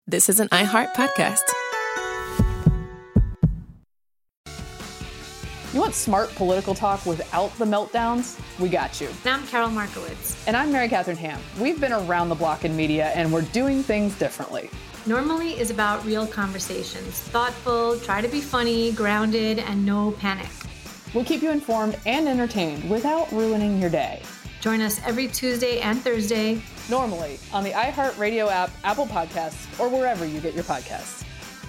This is an iHeart podcast. You want smart political talk without the meltdowns? We got you. And I'm Carol Markowitz. And I'm Mary Catherine Ham. We've been around the block in media, and we're doing things differently. Normally is about real conversations. Thoughtful, try to be funny, grounded, and no panic. We'll keep you informed and entertained without ruining your day. Join us every Tuesday and Thursday. Normally on the iHeartRadio app, Apple Podcasts, or wherever you get your podcasts.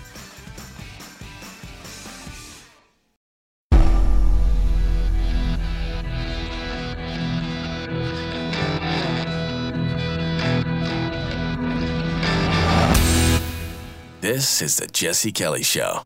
This is the Jesse Kelly Show.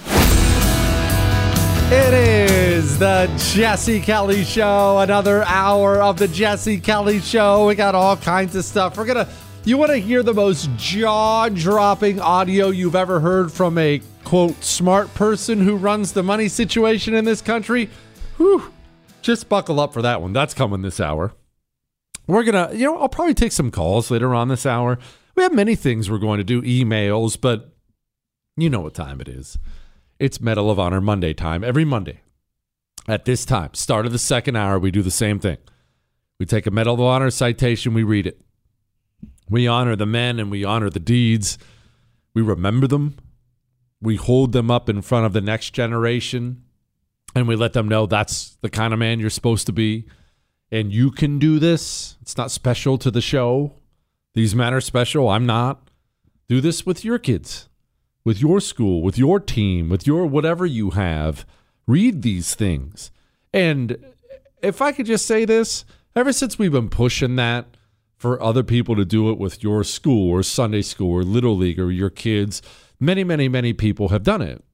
It is the Jesse Kelly Show. Another hour of the Jesse Kelly Show. We got all kinds of stuff. You want to hear the most jaw-dropping audio you've ever heard from a, quote, smart person who runs the money situation in this country? Whew. Just buckle up for that one. That's coming this hour. We're going to, I'll probably take some calls later on this hour. We have many things we're going to do, emails, but you know what time it is. It's Medal of Honor Monday time. Every Monday at this time, start of the second hour, we do the same thing. We take a Medal of Honor citation, we read it. We honor the men and we honor the deeds. We remember them. We hold them up in front of the next generation, and we let them know that's the kind of man you're supposed to be. And you can do this. It's not special to the show. These men are special. I'm not. Do this with your kids, with your school, with your team, with your whatever you have. Read these things. And if I could just say this, ever since we've been pushing that for other people to do it with your school or Sunday school or Little League or your kids, many, many, many people have done it.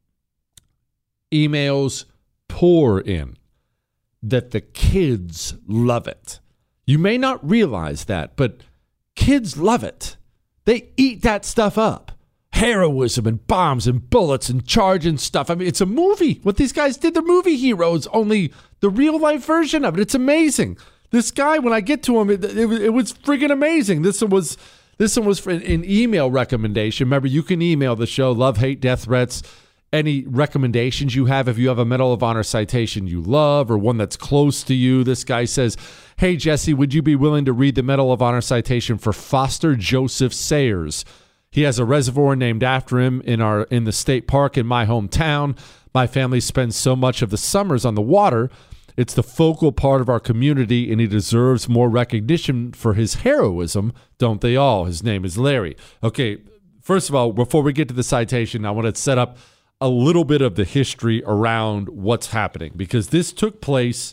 Emails pour in that the kids love it. You may not realize that, but kids love it. They eat that stuff up. Heroism and bombs and bullets and charging stuff. I mean, it's a movie. What these guys did, they're movie heroes, only the real life version of it. It's amazing. This guy, when I get to him, it was friggin' amazing. This one was for an email recommendation. Remember, you can email the show, love, hate, death threats, any recommendations you have. If you have a Medal of Honor citation you love or one that's close to you, this guy says, hey, Jesse, would you be willing to read the Medal of Honor citation for Foster Joseph Sayers? He has a reservoir named after him in the state park in my hometown. My family spends so much of the summers on the water. It's the focal part of our community, and he deserves more recognition for his heroism, don't they all? His name is Larry. Okay, first of all, before we get to the citation, I want to set up a little bit of the history around what's happening, because this took place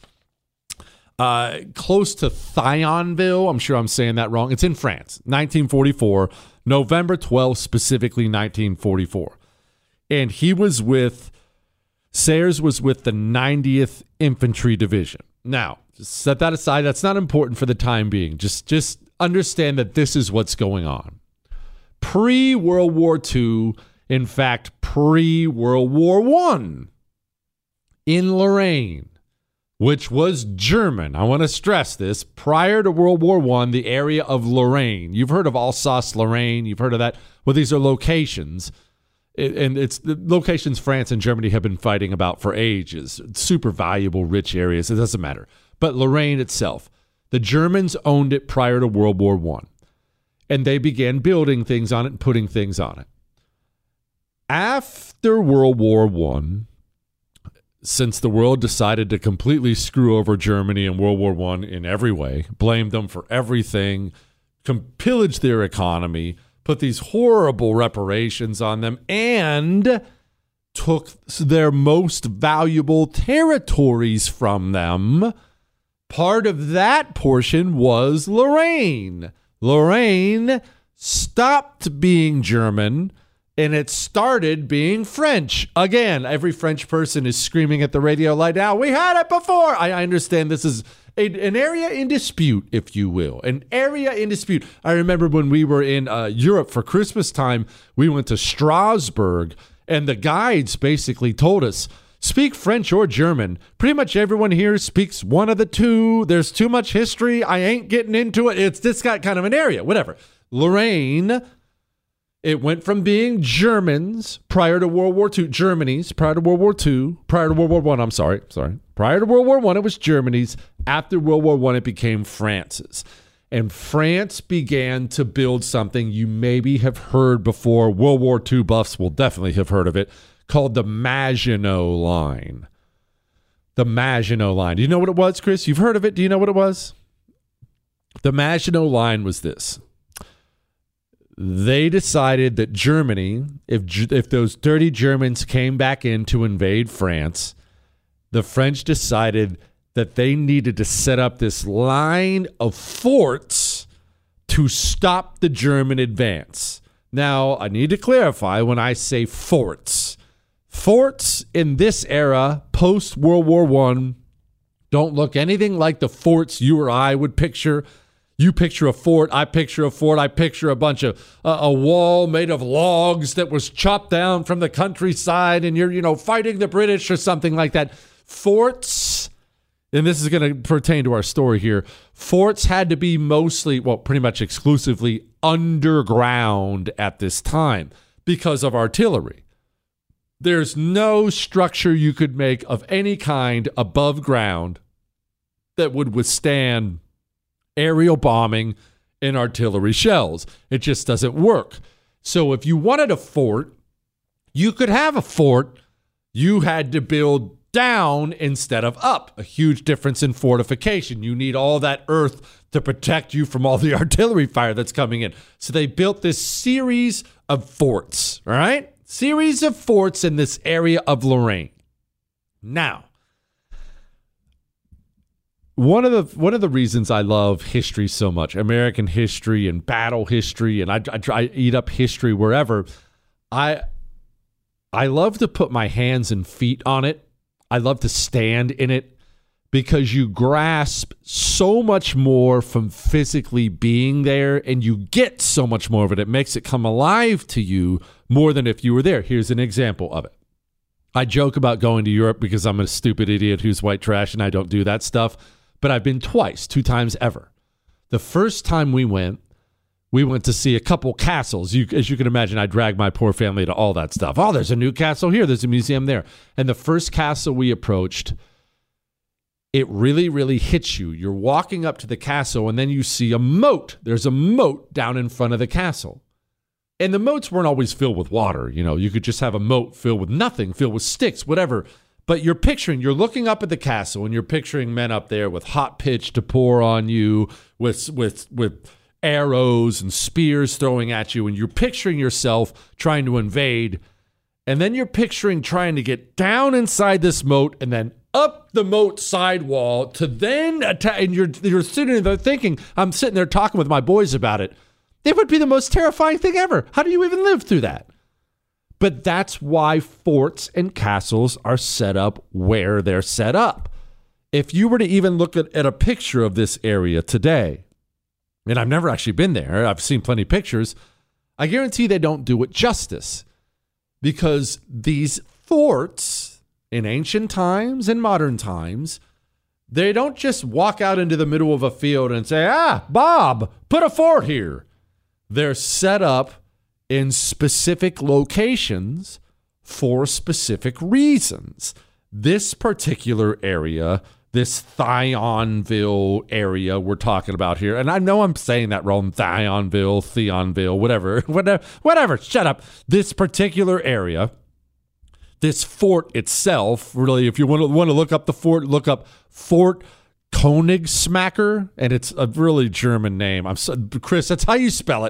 close to Thionville. I'm sure I'm saying that wrong. It's in France, 1944, November 12th, specifically 1944. And Sayers was with the 90th Infantry Division. Now, just set that aside. That's not important for the time being. Just understand that this is what's going on. Pre-World War II, in fact, pre-World War I, in Lorraine, which was German. I want to stress this. Prior to World War I, the area of Lorraine. You've heard of Alsace-Lorraine. You've heard of that. Well, these are locations. And it's the locations France and Germany have been fighting about for ages. Super valuable, rich areas. It doesn't matter. But Lorraine itself, the Germans owned it prior to World War I. And they began building things on it and putting things on it. After World War I, since the world decided to completely screw over Germany in World War I in every way, blamed them for everything, pillaged their economy, put these horrible reparations on them, and took their most valuable territories from them. Part of that portion was Lorraine. Lorraine stopped being German, and it started being French. Again, every French person is screaming at the radio like, now, we had it before. I understand this is an area in dispute, if you will. An area in dispute. I remember when we were in Europe for Christmas time, we went to Strasbourg, and the guides basically told us, speak French or German. Pretty much everyone here speaks one of the two. There's too much history. I ain't getting into it. It's this kind of an area. Whatever. Lorraine It went from being Germans prior to World War II, Germany's prior to World War II, prior to World War I, I'm sorry. Prior to World War I, it was Germany's. After World War I, it became France's. And France began to build something you maybe have heard before. World War II buffs will definitely have heard of it, called the Maginot Line. The Maginot Line. Do you know what it was, Chris? You've heard of it. Do you know what it was? The Maginot Line was this. They decided that Germany, if those dirty Germans came back in to invade France, the French decided that they needed to set up this line of forts to stop the German advance. Now, I need to clarify when I say forts. Forts in this era, post-World War I, don't look anything like the forts you or I would picture. You picture a fort, I picture a fort, I picture a bunch of a wall made of logs that was chopped down from the countryside, and you're fighting the British or something like that. Forts, and this is going to pertain to our story here, forts had to be mostly, well, pretty much exclusively underground at this time because of artillery. There's no structure you could make of any kind above ground that would withstand aerial bombing and artillery shells. It just doesn't work. So if you wanted a fort, you could have a fort. You had to build down instead of up. A huge difference in fortification. You need all that earth to protect you from all the artillery fire that's coming in. So they built this series of forts, all right? Series of forts in this area of Lorraine. Now, one of the reasons I love history so much, American history and battle history, and I eat up history wherever, I love to put my hands and feet on it. I love to stand in it because you grasp so much more from physically being there, and you get so much more of it. It makes it come alive to you more than if you were there. Here's an example of it. I joke about going to Europe because I'm a stupid idiot who's white trash and I don't do that stuff. But I've been twice, 2 times ever. The first time we went to see a couple castles. As you can imagine, I dragged my poor family to all that stuff. Oh, there's a new castle here. There's a museum there. And the first castle we approached, it really, really hits you. You're walking up to the castle, and then you see a moat. There's a moat down in front of the castle. And the moats weren't always filled with water. You could just have a moat filled with nothing, filled with sticks, whatever. But you're looking up at the castle, and you're picturing men up there with hot pitch to pour on you, with arrows and spears throwing at you, and you're picturing yourself trying to invade, and then you're picturing trying to get down inside this moat and then up the moat sidewall to then attack. And you're sitting there thinking, I'm sitting there talking with my boys about it. It would be the most terrifying thing ever. How do you even live through that? But that's why forts and castles are set up where they're set up. If you were to even look at a picture of this area today, and I've never actually been there, I've seen plenty of pictures, I guarantee they don't do it justice. Because these forts, in ancient times and modern times, they don't just walk out into the middle of a field and say, Bob, put a fort here. They're set up in specific locations for specific reasons. This particular area, this Thionville area we're talking about here, and I know I'm saying that wrong, Thionville, whatever, shut up. This particular area, this fort itself, really, if you want to look up the fort, look up Fort Königsmacker, and it's a really German name. Chris, that's how you spell it.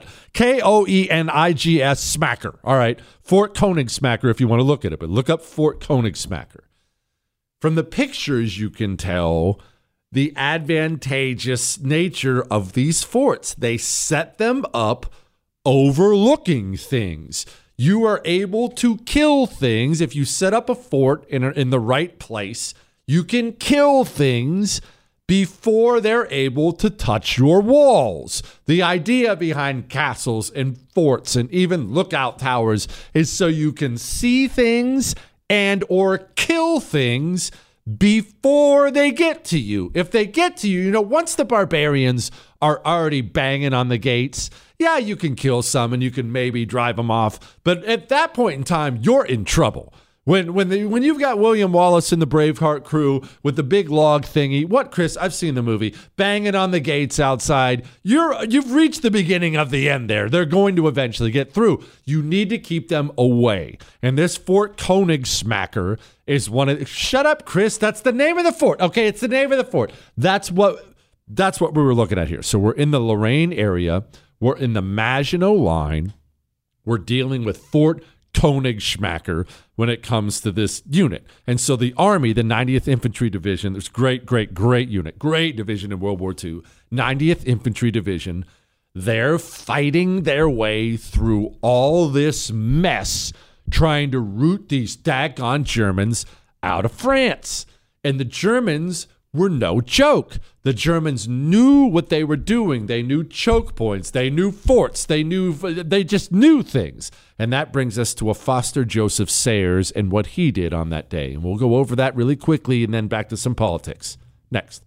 Koenigs Smacker. All right, Fort Königsmacker if you want to look at it, but look up Fort Königsmacker. From the pictures, you can tell the advantageous nature of these forts. They set them up overlooking things. You are able to kill things. If you set up a fort in the right place, you can kill things before they're able to touch your walls. The idea behind castles and forts and even lookout towers is so you can see things and or kill things before they get to you. If they get to you, once the barbarians are already banging on the gates. Yeah, you can kill some and you can maybe drive them off, but at that point in time, you're in trouble. When you've got William Wallace and the Braveheart crew with the big log thingy, what, Chris? I've seen the movie, banging on the gates outside. You've reached the beginning of the end there. They're going to eventually get through. You need to keep them away. And this Fort Königsmacker is one of. Shut up, Chris. That's the name of the fort. Okay, it's the name of the fort. That's what we were looking at here. So we're in the Lorraine area. We're in the Maginot Line. We're dealing with Fort Königsmacker when it comes to this unit. And so the Army, the 90th Infantry Division, there's great unit, great division in World War II, 90th Infantry Division, they're fighting their way through all this mess, trying to root these daggone Germans out of France. And the Germans were no joke. The Germans knew what they were doing. They knew choke points. They knew forts. They just knew things. And that brings us to a Foster Joseph Sayers and what he did on that day. And we'll go over that really quickly and then back to some politics. Next.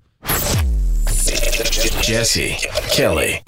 Jesse Kelly.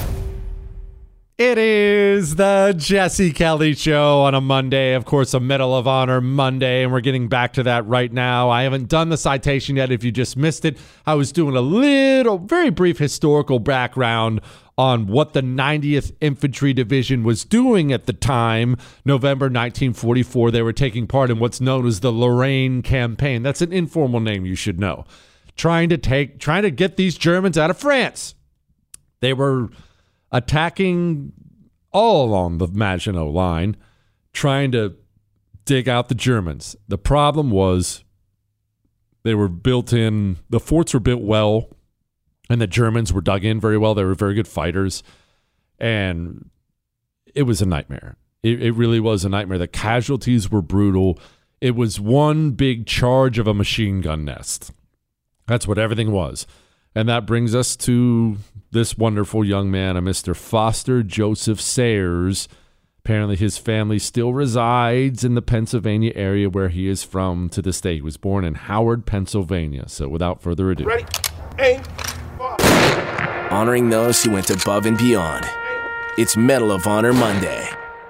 It is the Jesse Kelly Show on a Monday. Of course, a Medal of Honor Monday, and we're getting back to that right now. I haven't done the citation yet if you just missed it. I was doing a very brief historical background on what the 90th Infantry Division was doing at the time, November 1944. They were taking part in what's known as the Lorraine Campaign. That's an informal name you should know. Trying to get these Germans out of France. They were attacking all along the Maginot Line, trying to dig out the Germans. The problem was the forts were built well, and the Germans were dug in very well. They were very good fighters, and it was a nightmare. It really was a nightmare. The casualties were brutal. It was one big charge of a machine gun nest. That's what everything was. And that brings us to this wonderful young man, a Mr. Foster Joseph Sayers. Apparently his family still resides in the Pennsylvania area where he is from to this day. He was born in Howard, Pennsylvania. So without further ado. Ready, aim, fire. Honoring those who went above and beyond. It's Medal of Honor Monday.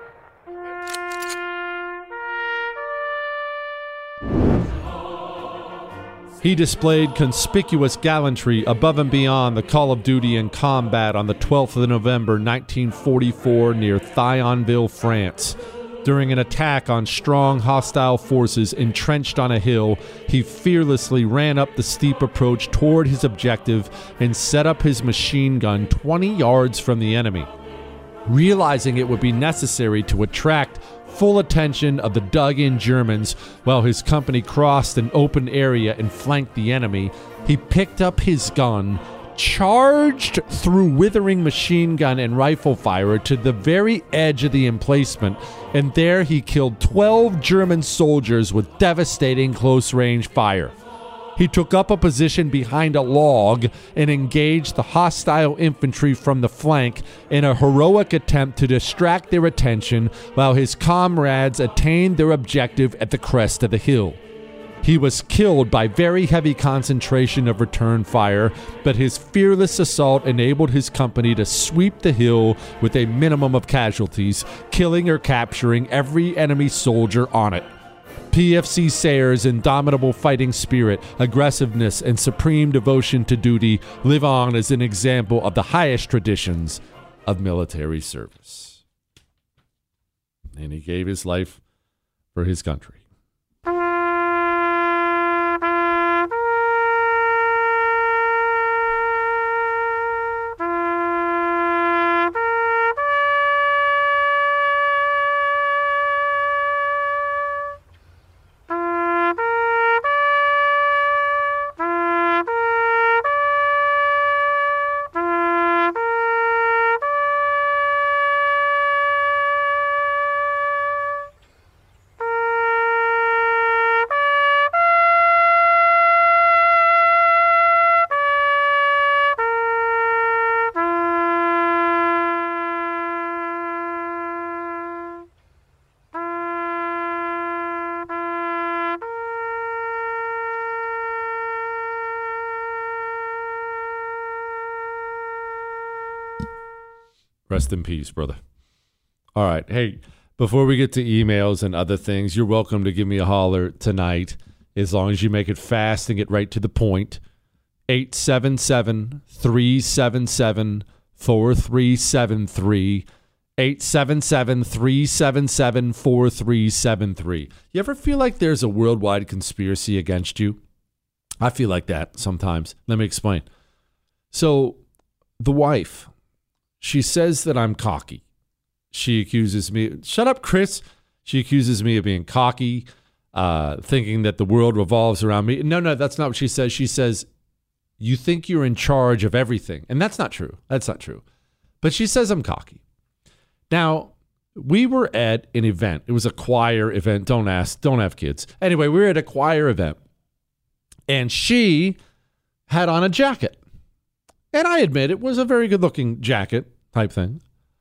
He displayed conspicuous gallantry above and beyond the call of duty in combat on the 12th of November 1944 near Thionville, France. During an attack on strong hostile forces entrenched on a hill, he fearlessly ran up the steep approach toward his objective and set up his machine gun 20 yards from the enemy. Realizing it would be necessary to attract full attention of the dug-in Germans while his company crossed an open area and flanked the enemy, he picked up his gun, charged through withering machine gun and rifle fire to the very edge of the emplacement, and there he killed 12 German soldiers with devastating close-range fire. He took up a position behind a log and engaged the hostile infantry from the flank in a heroic attempt to distract their attention while his comrades attained their objective at the crest of the hill. He was killed by very heavy concentration of return fire, but his fearless assault enabled his company to sweep the hill with a minimum of casualties, killing or capturing every enemy soldier on it. PFC Sayers' indomitable fighting spirit, aggressiveness, and supreme devotion to duty live on as an example of the highest traditions of military service. And he gave his life for his country. Rest in peace, brother. All right. Hey, before we get to emails and other things, you're welcome to give me a holler tonight, as long as you make it fast and get right to the point. 877-377-4373. 877-377-4373. You ever feel like there's a worldwide conspiracy against you? I feel like that sometimes. Let me explain. So, the wife, she says that I'm cocky. She accuses me, shut up, Chris. She accuses me of being cocky, thinking that the world revolves around me. No, that's not what she says. She says, you think you're in charge of everything. And that's not true. That's not true. But she says I'm cocky. Now, we were at an event. It was a choir event. Don't ask. Don't have kids. Anyway, we were at a choir event. And she had on a jacket. And I admit it was a very good-looking jacket type thing.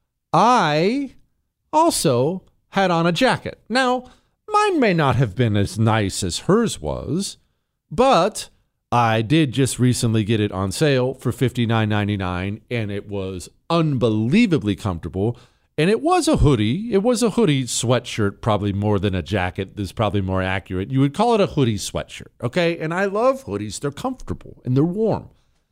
I also had on a jacket. Now, mine may not have been as nice as hers was, but I did just recently get it on sale for $59.99, and it was unbelievably comfortable. And it was a hoodie. It was a hoodie sweatshirt, probably more than a jacket. This is probably more accurate. You would call it a hoodie sweatshirt, okay? And I love hoodies. They're comfortable, and they're warm.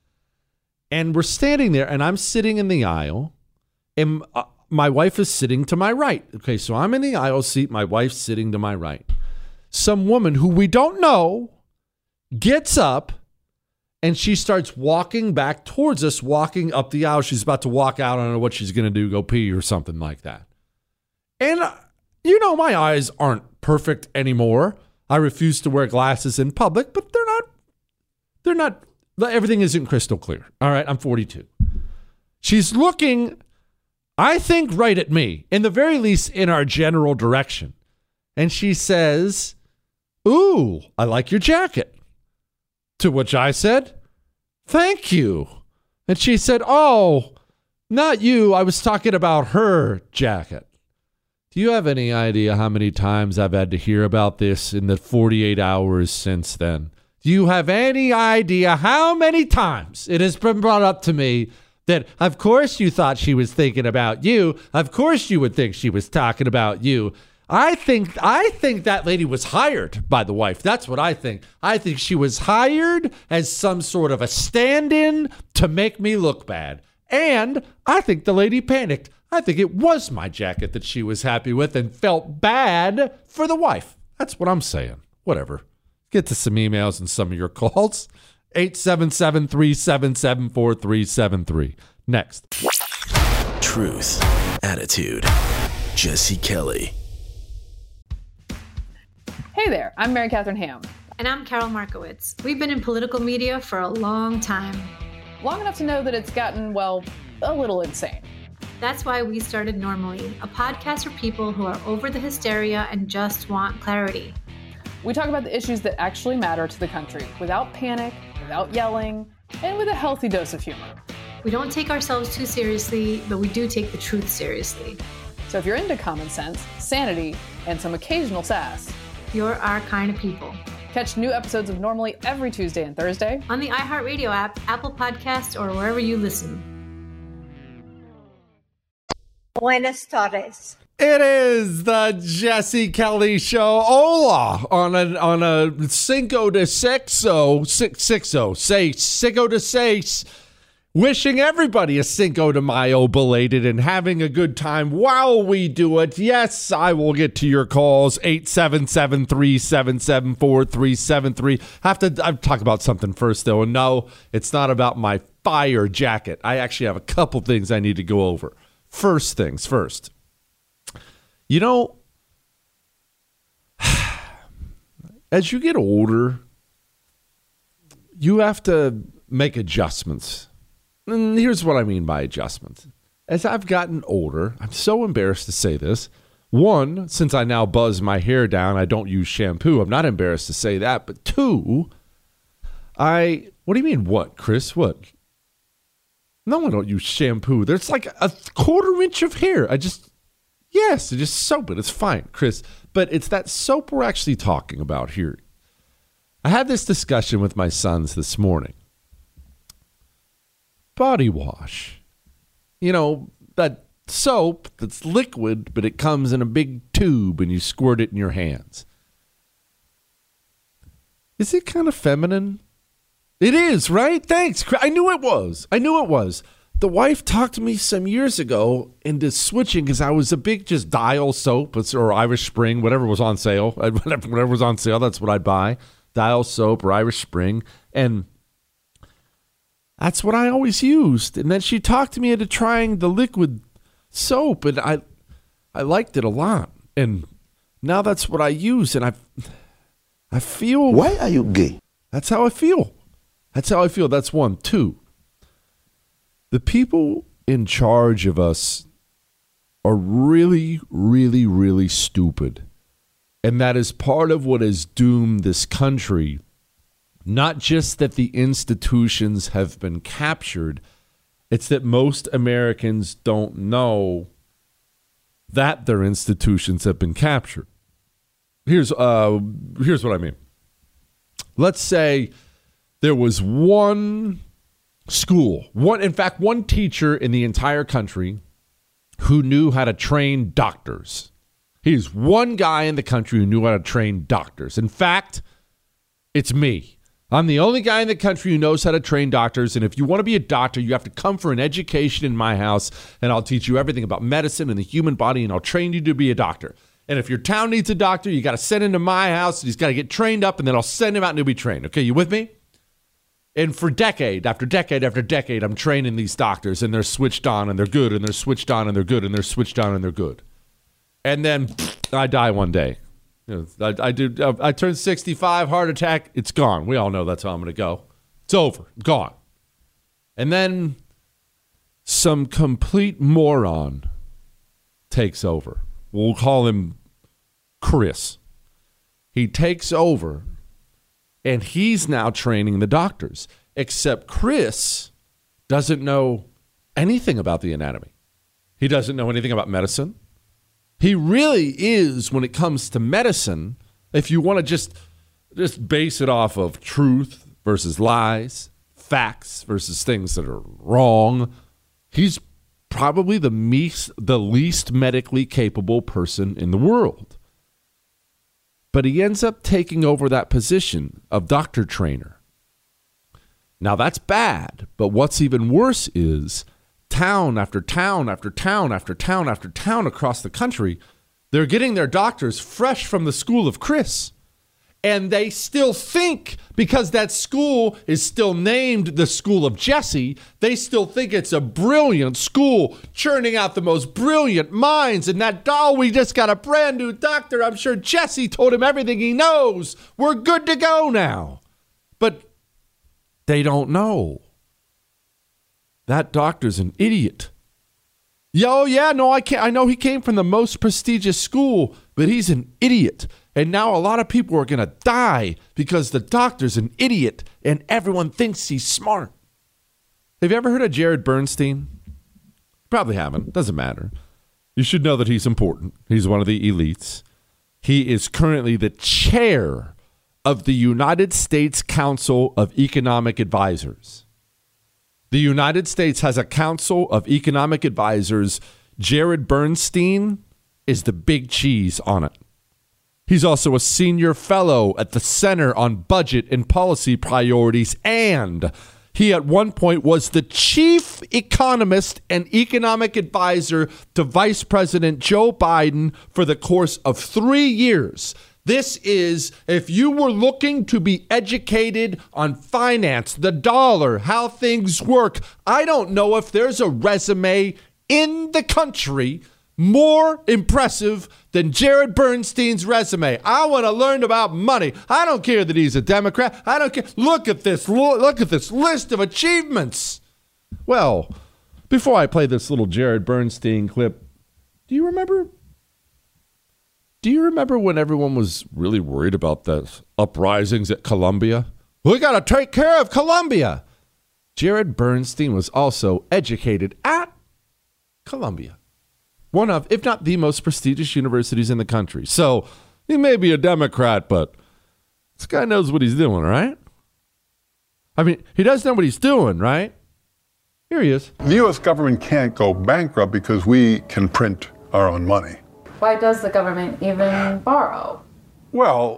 And we're standing there, and I'm sitting in the aisle, and my wife is sitting to my right. Okay, so I'm in the aisle seat. My wife's sitting to my right. Some woman who we don't know gets up, and she starts walking back towards us, walking up the aisle. She's about to walk out. I don't know what she's going to do, go pee or something like that. And, my eyes aren't perfect anymore. I refuse to wear glasses in public, but they're not, everything isn't crystal clear. All right, I'm 42. She's looking, I think, right at me, in the very least in our general direction. And she says, ooh, I like your jacket. To which I said, thank you. And she said, oh, not you. I was talking about her jacket. Do you have any idea how many times I've had to hear about this in the 48 hours since then? Do you have any idea how many times it has been brought up to me that, of course, you thought she was thinking about you. Of course, you would think she was talking about you. I think that lady was hired by the wife. That's what I think. I think she was hired as some sort of a stand-in to make me look bad. And I think the lady panicked. I think it was my jacket that she was happy with and felt bad for the wife. That's what I'm saying. Whatever. Get to some emails and some of your calls. 877-377-4373. Next. Truth. Attitude. Jesse Kelly. Hey there, I'm Mary Catherine Ham. And I'm Carol Markowitz. We've been in political media for a long time. Long enough to know that it's gotten, well, a little insane. That's why we started Normally, a podcast for people who are over the hysteria and just want clarity. We talk about the issues that actually matter to the country without panic, without yelling, and with a healthy dose of humor. We don't take ourselves too seriously, but we do take the truth seriously. So if you're into common sense, sanity, and some occasional sass, you're our kind of people. Catch new episodes of Normally every Tuesday and Thursday on the iHeartRadio app, Apple Podcasts, or wherever you listen. Buenas tardes. It is the Jesse Kelly Show. Hola on a Cinco de Sexo, say Cinco de Seis. Wishing everybody a Cinco de Mayo belated and having a good time while we do it. Yes, I will get to your calls. 877-377-4373. I'll talk about something first, though. And no, it's not about my fire jacket. I actually have a couple things I need to go over. First things first. As you get older, you have to make adjustments. And here's what I mean by adjustments. As I've gotten older, I'm so embarrassed to say this. One, since I now buzz my hair down, I don't use shampoo. I'm not embarrassed to say that. But two, what do you mean what, Chris? What? No, I don't use shampoo. There's like a quarter inch of hair. I just soap it. It's fine, Chris. But it's that soap we're actually talking about here. I had this discussion with my sons this morning. Body wash. That soap that's liquid, but it comes in a big tube and you squirt it in your hands. Is it kind of feminine? It is, right? Thanks. I knew it was. The wife talked to me some years ago into switching because I was a big just Dial soap or Irish Spring, whatever was on sale. Whatever was on sale, that's what I'd buy. Dial soap or Irish Spring. And that's what I always used. And then she talked to me into trying the liquid soap, and I liked it a lot. And now that's what I use, and I feel... Why are you gay? That's how I feel. That's one. Two, the people in charge of us are really, really, really stupid. And that is part of what has doomed this country. Not just that the institutions have been captured, it's that most Americans don't know that their institutions have been captured. Here's what I mean. Let's say there was one school, one teacher in the entire country who knew how to train doctors. He's one guy in the country who knew how to train doctors. In fact, it's me. I'm the only guy in the country who knows how to train doctors, and if you want to be a doctor, you have to come for an education in my house, and I'll teach you everything about medicine and the human body, and I'll train you to be a doctor. And if your town needs a doctor, you got to send him to my house, and he's got to get trained up, and then I'll send him out and he'll be trained. Okay, you with me? And for decade after decade after decade, I'm training these doctors, and they're switched on, and they're good, and they're switched on, and they're good, and they're switched on, and they're good. And then I die one day. You know, I turned 65, heart attack, it's gone. We all know that's how I'm going to go. It's over, gone. And then some complete moron takes over. We'll call him Chris. He takes over, and he's now training the doctors. Except Chris doesn't know anything about the anatomy. He doesn't know anything about medicine. He really is, when it comes to medicine, if you want to just base it off of truth versus lies, facts versus things that are wrong, he's probably the least medically capable person in the world. But he ends up taking over that position of doctor trainer. Now that's bad, but what's even worse is town after town after town after town after town across the country, they're getting their doctors fresh from the school of Chris. And they still think, because that school is still named the School of Jesse, they still think it's a brilliant school, churning out the most brilliant minds. And that doll, we just got a brand new doctor. I'm sure Jesse told him everything he knows. We're good to go now. But they don't know. That doctor's an idiot. I know he came from the most prestigious school, but he's an idiot. And now a lot of people are going to die because the doctor's an idiot and everyone thinks he's smart. Have you ever heard of Jared Bernstein? Probably haven't. Doesn't matter. You should know that he's important. He's one of the elites. He is currently the chair of the United States Council of Economic Advisors. The United States has a Council of Economic Advisors. Jared Bernstein is the big cheese on it. He's also a senior fellow at the Center on Budget and Policy Priorities, and he at one point was the chief economist and economic advisor to Vice President Joe Biden for the course of 3 years. This is, if you were looking to be educated on finance, the dollar, how things work, I don't know if there's a resume in the country more impressive than Jared Bernstein's resume. I want to learn about money. I don't care that he's a Democrat. I don't care. Look at this list of achievements. Well, before I play this little Jared Bernstein clip, do you remember when everyone was really worried about the uprisings at Columbia? We got to take care of Columbia. Jared Bernstein was also educated at Columbia, one of, if not the most prestigious universities in the country. So he may be a Democrat, but this guy knows what he's doing, right? I mean, he does know what he's doing, right? Here he is. The U.S. government can't go bankrupt because we can print our own money. Why does the government even borrow? Well,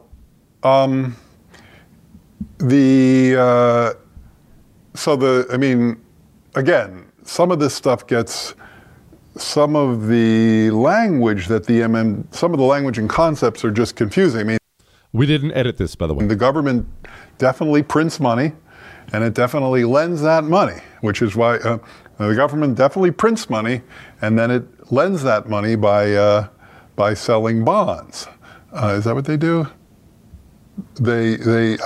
again, some of this stuff gets, some of the language that some of the language and concepts are just confusing. I mean, we didn't edit this, by the way. The government definitely prints money, and it definitely lends that money, which is why the government definitely prints money, and then it lends that money by selling bonds. Is that what they do? They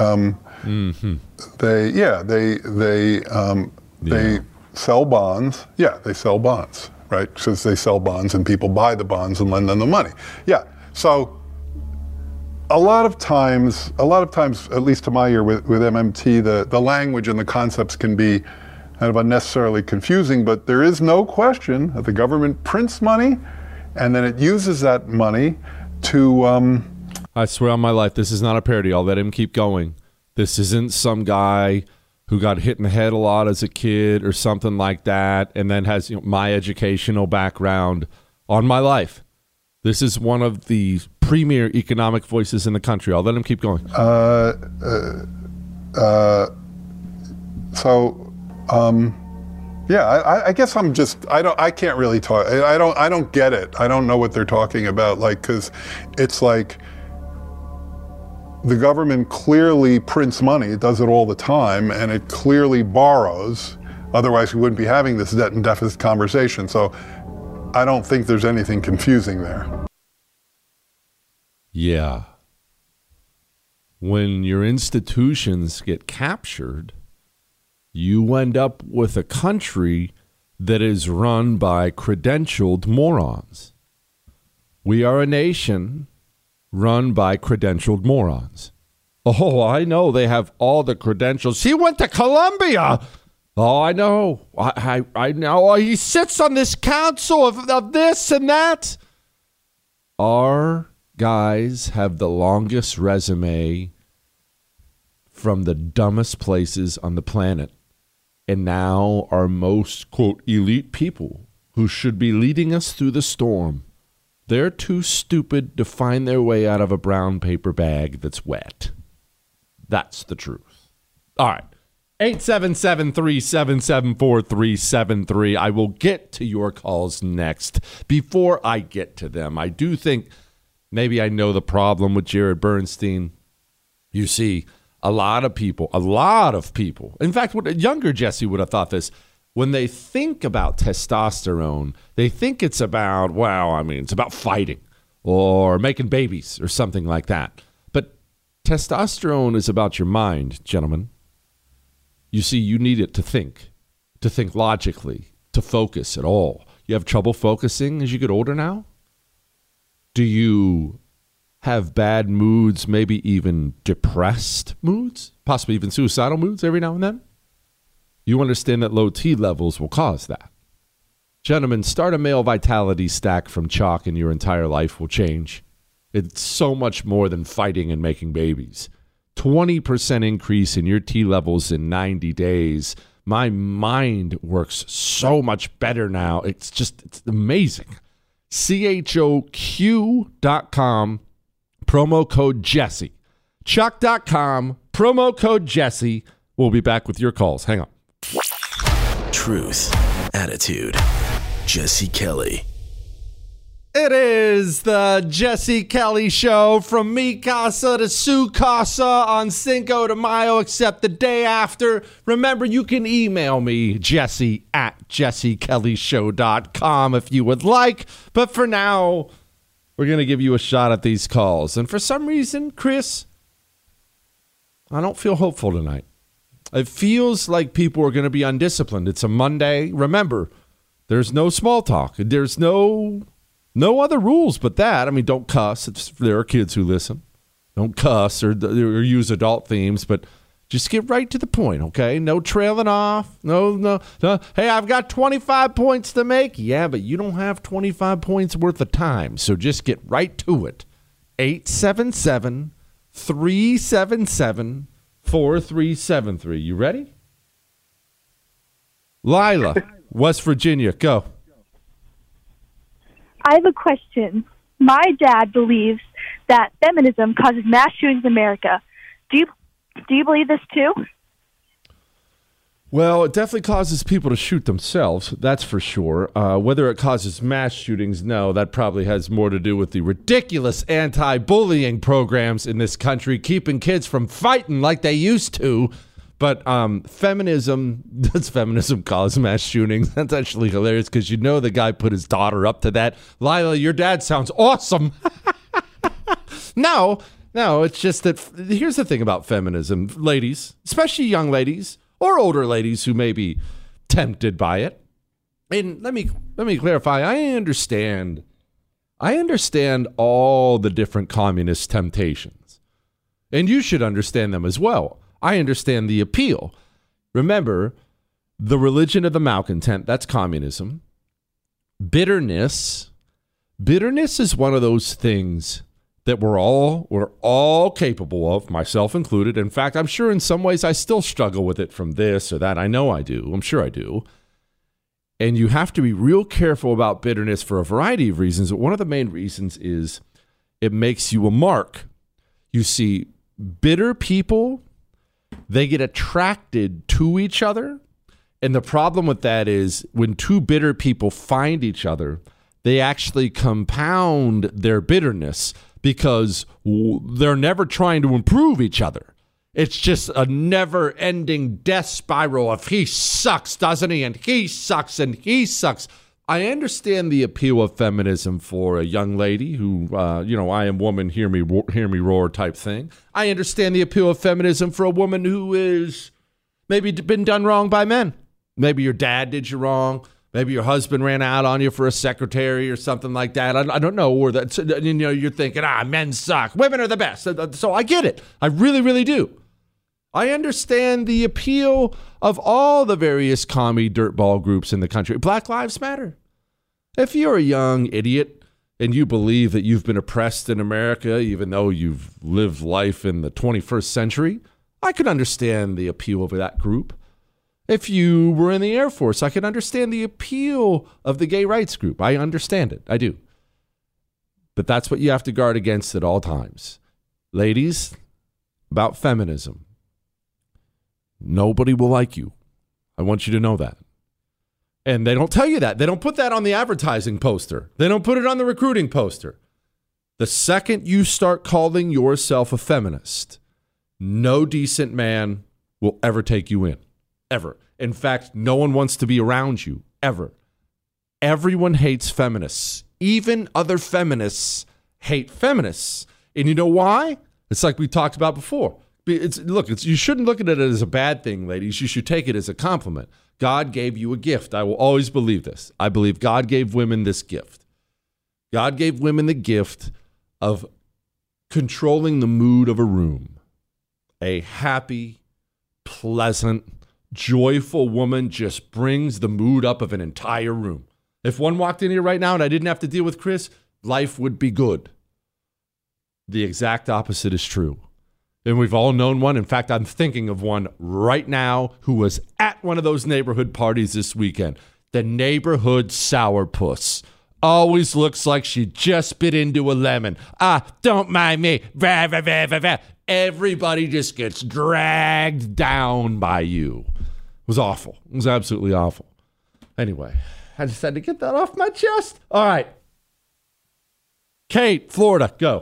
sell bonds. Yeah, they sell bonds, right? Because they sell bonds and people buy the bonds and lend them the money. Yeah. So a lot of times, at least to my ear with MMT, the language and the concepts can be kind of unnecessarily confusing, but there is no question that the government prints money and then it uses that money to... I swear on my life, this is not a parody. I'll let him keep going. This isn't some guy who got hit in the head a lot as a kid or something like that and then has my educational background on my life. This is one of the premier economic voices in the country. I'll let him keep going. I guess I'm just, I can't really talk. I don't get it. I don't know what they're talking about. Like, cause it's like the government clearly prints money. It does it all the time, and it clearly borrows. Otherwise we wouldn't be having this debt and deficit conversation. So I don't think there's anything confusing there. Yeah. When your institutions get captured, you end up with a country that is run by credentialed morons. We are a nation run by credentialed morons. Oh, I know they have all the credentials. He went to Columbia. Oh, I know. I know. He sits on this council of this and that. Our guys have the longest resume from the dumbest places on the planet. And now our most, quote, elite people who should be leading us through the storm, they're too stupid to find their way out of a brown paper bag that's wet. That's the truth. All right. 877-377-4373. I will get to your calls next. Before I get to them, I do think maybe I know the problem with Jared Bernstein. You see, a lot of people, in fact, younger Jesse would have thought this, when they think about testosterone, they think it's about, it's about fighting or making babies or something like that. But testosterone is about your mind, gentlemen. You see, you need it to think logically, to focus at all. You have trouble focusing as you get older now? Do you have bad moods, maybe even depressed moods, possibly even suicidal moods every now and then? You understand that low T levels will cause that. Gentlemen, start a male vitality stack from chalk and your entire life will change. It's so much more than fighting and making babies. 20% increase in your T levels in 90 days. My mind works so much better now. It's amazing. CHOQ.com, promo code Jesse. Chuck.com, promo code Jesse. We'll be back with your calls. Hang on. Truth, attitude, Jesse Kelly. It is the Jesse Kelly Show, from Mi Casa to Su Casa on Cinco de Mayo, except the day after. Remember, you can email me, jesse@jessekellyshow.com if you would like. But for now, we're going to give you a shot at these calls. And for some reason, Chris, I don't feel hopeful tonight. It feels like people are going to be undisciplined. It's a Monday. Remember, there's no small talk. There's no other rules but that. I mean, don't cuss. There are kids who listen. Don't cuss or use adult themes, but just get right to the point, okay? No trailing off. No. Hey, I've got 25 points to make. Yeah, but you don't have 25 points worth of time, so just get right to it. 877-377-4373. You ready? Lila, West Virginia, go. I have a question. My dad believes that feminism causes mass shootings in America. Do you believe this too? Well, it definitely causes people to shoot themselves, that's for sure. Whether it causes mass shootings, no, that probably has more to do with the ridiculous anti-bullying programs in this country, keeping kids from fighting like they used to. But feminism, does feminism cause mass shootings? That's actually hilarious because you know the guy put his daughter up to that. Lila, your dad sounds awesome. No, it's just that here's the thing about feminism, ladies, especially young ladies or older ladies who may be tempted by it. And let me clarify. I understand all the different communist temptations. And you should understand them as well. I understand the appeal. Remember, the religion of the malcontent, that's communism. Bitterness is one of those things that we're all capable of, myself included. In fact, I'm sure in some ways I still struggle with it from this or that. I know I do. I'm sure I do. And you have to be real careful about bitterness for a variety of reasons. But one of the main reasons is it makes you a mark. You see, bitter people, they get attracted to each other. And the problem with that is when two bitter people find each other, they actually compound their bitterness because they're never trying to improve each other. It's just a never-ending death spiral of he sucks, doesn't he? And he sucks, and he sucks. I understand the appeal of feminism for a young lady who, I am woman, hear me roar type thing. I understand the appeal of feminism for a woman who is maybe been done wrong by men. Maybe your dad did you wrong. Maybe your husband ran out on you for a secretary or something like that. I don't know. Or that, you're thinking, men suck. Women are the best. So I get it. I really, really do. I understand the appeal of all the various commie dirtball groups in the country. Black Lives Matter. If you're a young idiot and you believe that you've been oppressed in America, even though you've lived life in the 21st century, I could understand the appeal of that group. If you were in the Air Force, I could understand the appeal of the gay rights group. I understand it. I do. But that's what you have to guard against at all times. Ladies, about feminism. Nobody will like you. I want you to know that. And they don't tell you that. They don't put that on the advertising poster. They don't put it on the recruiting poster. The second you start calling yourself a feminist, no decent man will ever take you in. Ever. In fact, no one wants to be around you, ever. Everyone hates feminists. Even other feminists hate feminists. And you know why? It's like we talked about before. You shouldn't look at it as a bad thing, ladies. You should take it as a compliment. God gave you a gift. I will always believe this. I believe God gave women this gift. God gave women the gift of controlling the mood of a room. A happy, pleasant, joyful woman just brings the mood up of an entire room. If one walked in here right now and I didn't have to deal with Chris, life would be good. The exact opposite is true. And we've all known one. In fact, I'm thinking of one right now who was at one of those neighborhood parties this weekend. The neighborhood sourpuss. Always looks like she just bit into a lemon. Don't mind me. Rah, rah, rah, rah, rah. Everybody just gets dragged down by you. It was awful. It was absolutely awful. Anyway, I just had to get that off my chest. All right. Kate, Florida, go.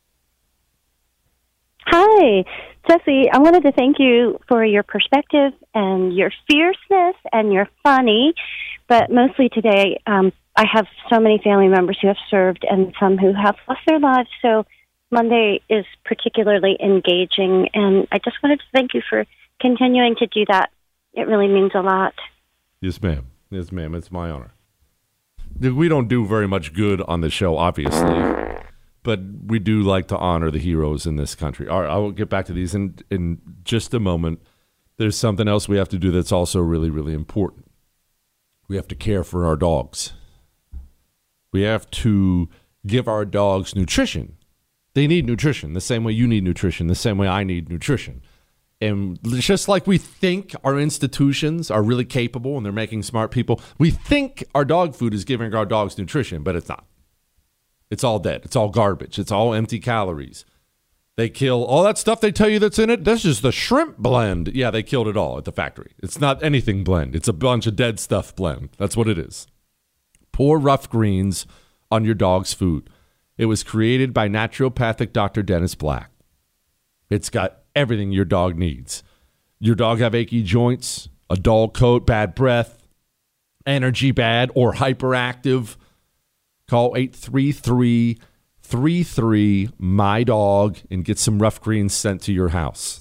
Hi, Jesse. I wanted to thank you for your perspective and your fierceness, and you're funny. But mostly today, I have so many family members who have served and some who have lost their lives. So Monday is particularly engaging, and I just wanted to thank you for continuing to do that. It really means a lot. Yes, ma'am. Yes, ma'am. It's my honor. We don't do very much good on the show, obviously, but we do like to honor the heroes in this country. All right, I will get back to these in just a moment. There's something else we have to do that's also really, really important. We have to care for our dogs. We have to give our dogs nutrition. They need nutrition the same way you need nutrition, the same way I need nutrition. And just like we think our institutions are really capable and they're making smart people, we think our dog food is giving our dogs nutrition, but it's not. It's all dead. It's all garbage. It's all empty calories. They kill all that stuff they tell you that's in it. That's just the shrimp blend. Yeah, they killed it all at the factory. It's not anything blend. It's a bunch of dead stuff blend. That's what it is. Pour Rough Greens on your dog's food. It was created by naturopathic Dr. Dennis Black. It's got everything your dog needs. Your dog have achy joints, a dull coat, bad breath, energy bad, or hyperactive. Call 833-33-MY-DOG and get some Rough Greens sent to your house.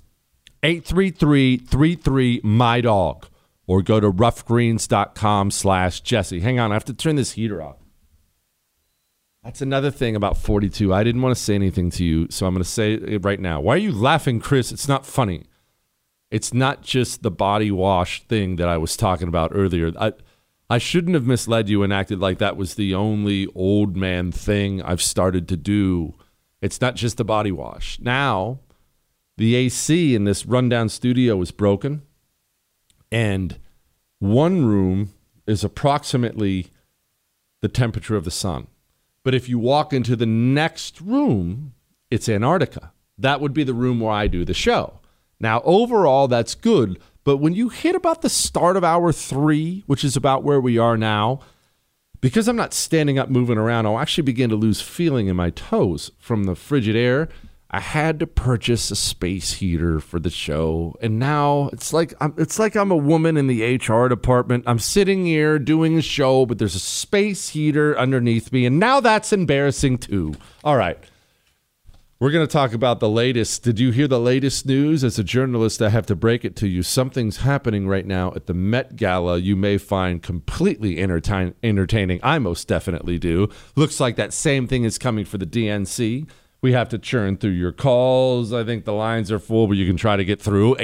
833-33-MY-DOG or go to roughgreens.com/Jesse. Hang on, I have to turn this heater off. That's another thing about 42. I didn't want to say anything to you, so I'm going to say it right now. Why are you laughing, Chris? It's not funny. It's not just the body wash thing that I was talking about earlier. I shouldn't have misled you and acted like that was the only old man thing I've started to do. It's not just the body wash. Now, the AC in this rundown studio is broken, and one room is approximately the temperature of the sun. But if you walk into the next room, it's Antarctica. That would be the room where I do the show. Now, overall, that's good. But when you hit about the start of hour 3, which is about where we are now, because I'm not standing up moving around, I'll actually begin to lose feeling in my toes from the frigid air. I had to purchase a space heater for the show. And now it's like I'm a woman in the HR department. I'm sitting here doing a show, but there's a space heater underneath me. And now that's embarrassing too. All right. We're going to talk about the latest. Did you hear the latest news? As a journalist, I have to break it to you. Something's happening right now at the Met Gala you may find completely entertaining. I most definitely do. Looks like that same thing is coming for the DNC. We have to churn through your calls. I think the lines are full, but you can try to get through.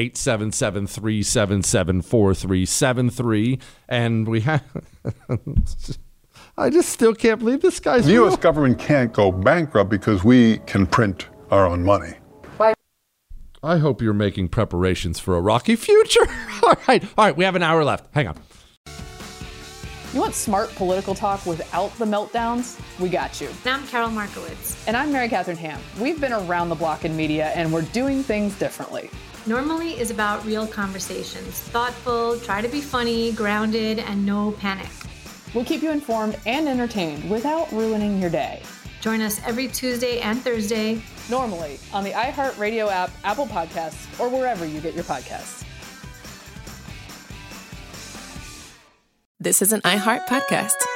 877-377-4373. And we have... I just still can't believe this guy's The U.S. government can't go bankrupt because we can print our own money. I hope you're making preparations for a rocky future. All right, we have an hour left. Hang on. You want smart political talk without the meltdowns? We got you. And I'm Carol Markowitz. And I'm Mary Catherine Ham. We've been around the block in media, and we're doing things differently. Normally is about real conversations. Thoughtful, try to be funny, grounded, and no panic. We'll keep you informed and entertained without ruining your day. Join us every Tuesday and Thursday. Normally on the iHeartRadio app, Apple Podcasts, or wherever you get your podcasts. This is an iHeart podcast.